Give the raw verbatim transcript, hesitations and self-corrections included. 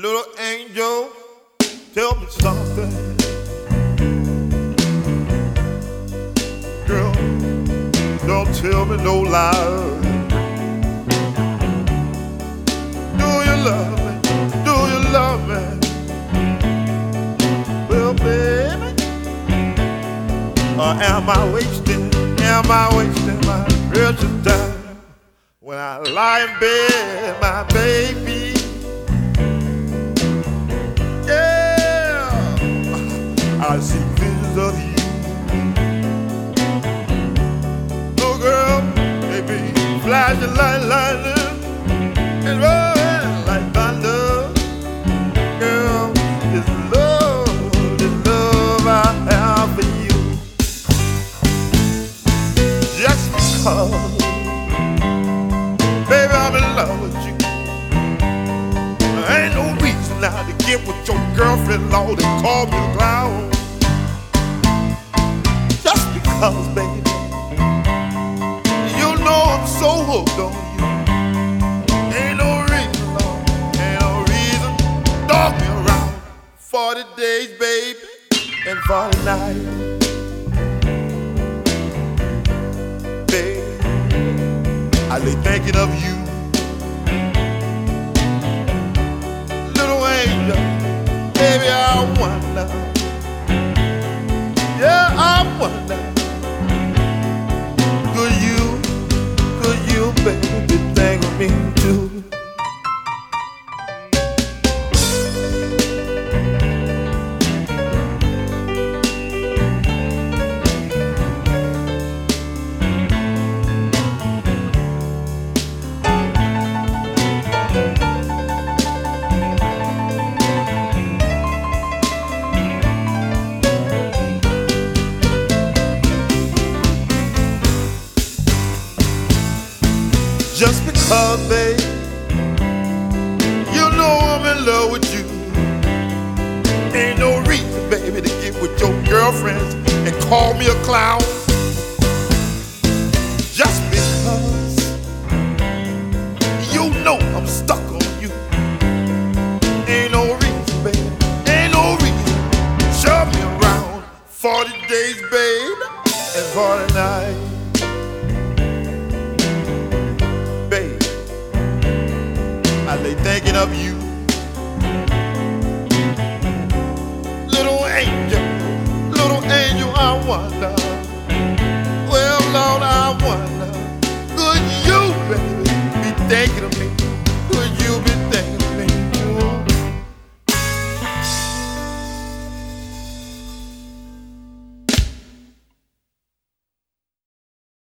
Little angel, tell me something. Girl, don't tell me no lies. Do you love me? Do you love me? Well, baby, or am I wasting, am I wasting my precious time when I lie in bed, my baby? I see visions of you. Oh girl, they be flashing like lightning and rolling like thunder. Girl, this love, this love I have for you. Just because, baby, I'm in love with you. There ain't no reason now to get with your girlfriend, Lord, and call me a clown. Just because, baby, you know I'm so hooked on you. Ain't no reason, Lord, ain't no reason. Dog me around forty days, baby, and forty nights. Baby, I lay thinking of you. Little angel, baby, I wonder. Yeah, I wonder, could you, could you, baby, be thinking of me too? Just because, babe, you know I'm in love with you. Ain't no reason, baby, to get with your girlfriends and call me a clown. Just because you know I'm stuck on you. Ain't no reason, baby, ain't no reason. Shove me around forty days, babe, and forty nights. I lay thinking of you. Little angel, little angel, I wonder. Well, Lord, I wonder, could you, baby, be thinking of me?